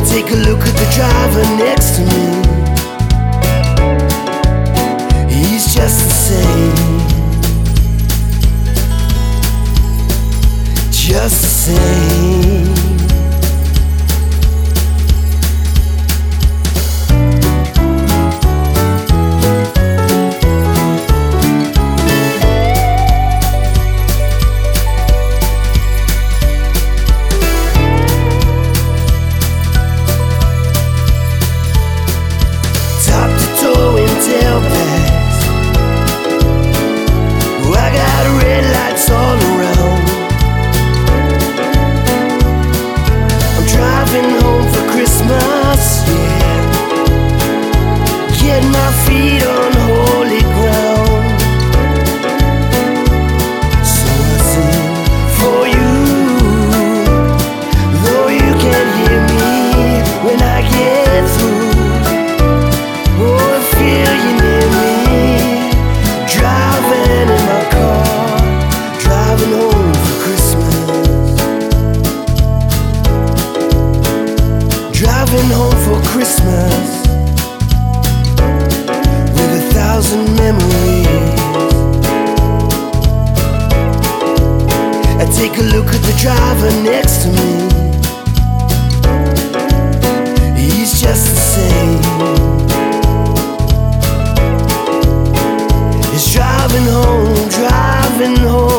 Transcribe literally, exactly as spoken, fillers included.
Take a look at the driver next to me. He's just the same, just the same. I got red lights all around. I'm driving home for Christmas, yeah. Get my feet on holy ground. So I sing for you, though you can't hear me when I get through. Oh, I feel you near me, driving in my car, driving home for Christmas. Driving home for Christmas with a thousand memories. I take a look at the driver next to me. He's just the same. He's driving home, driving home.